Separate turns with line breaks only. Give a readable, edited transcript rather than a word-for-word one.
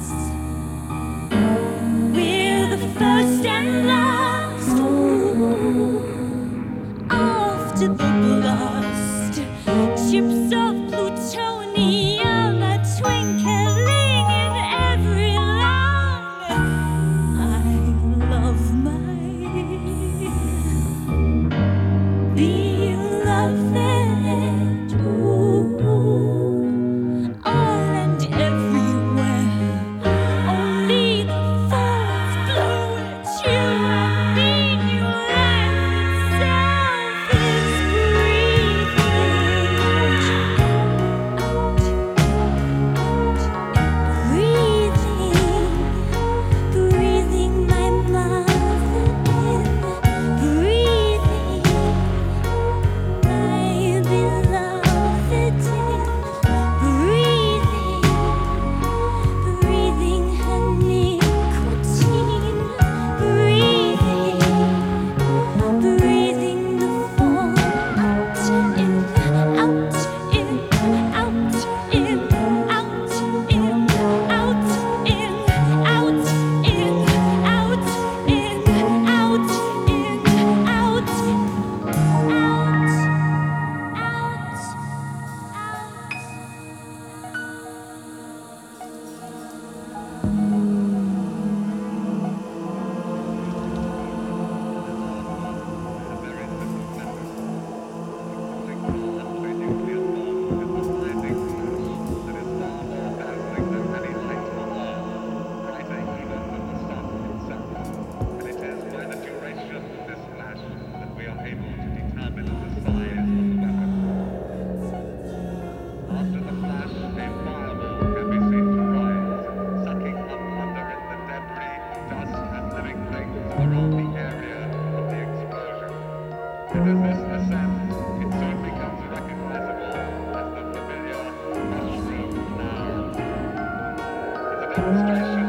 We're the first and last. Ooh, after the blast, chips of plutonium are twinkling in every lung. I love my beloved. Ooh, all and everywhere. Only the fourth fluid you and me, your life itself is breathing, my mother in, breathing, my beloved in, breathing her nicotine, breathing the fall out, in, out, in, out, in, out, in, out, in, out, in, out, in, out, in, out,
After the flash, a fireball can be seen to rise, sucking up under it the debris, dust, and living things around the area of the explosion. And as this ascends, it soon becomes recognizable as the familiar mushroom cloud. It's a demonstration